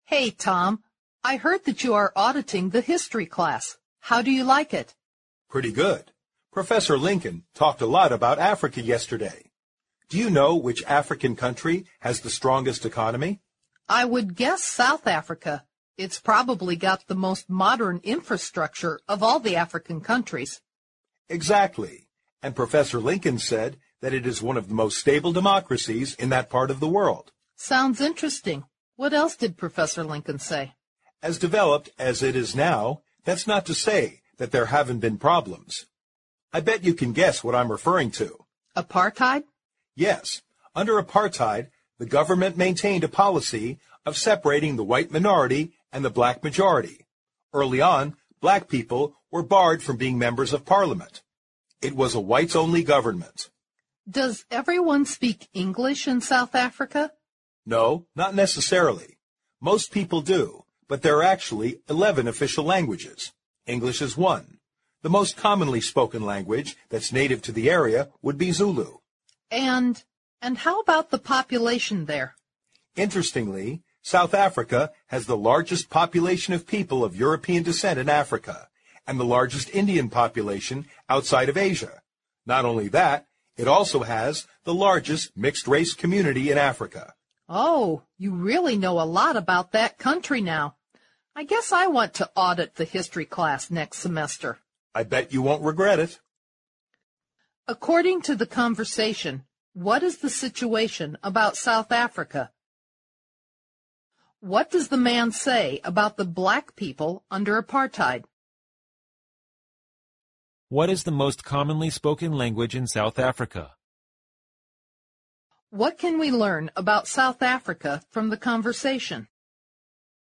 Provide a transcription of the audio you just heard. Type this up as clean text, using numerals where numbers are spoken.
Hey, Tom, I heard that you are auditing the history class. How do you like it? Pretty good. Professor Lincoln talked a lot about Africa yesterday. Do you know which African country has the strongest economy? I would guess South Africa. It's probably got the most modern infrastructure of all the African countries. Exactly. And Professor Lincoln said that it is one of the most stable democracies in that part of the world. Sounds interesting. What else did Professor Lincoln say? As developed as it is now, that's not to say that there haven't been problems. I bet you can guess what I'm referring to. Apartheid? Yes. Under apartheid, the government maintained a policy of separating the white minority and the black majority. Early on, black people were barred from being members of parliament. It was a whites-only government. Does everyone speak English in South Africa? No, not necessarily. Most people do, but there are actually 11 official languages. English is one. The most commonly spoken language that's native to the area would be Zulu. And how about the population there? Interestingly, South Africa has the largest population of people of European descent in Africa, and the largest Indian population outside of Asia. Not only that, it also has the largest mixed-race community in Africa. Oh, you really know a lot about that country now. I guess I want to audit the history class next semester. I bet you won't regret it. According to the conversation, what is the situation about South Africa? What does the man say about the black people under apartheid? What is the most commonly spoken language in South Africa? What can we learn about South Africa from the conversation?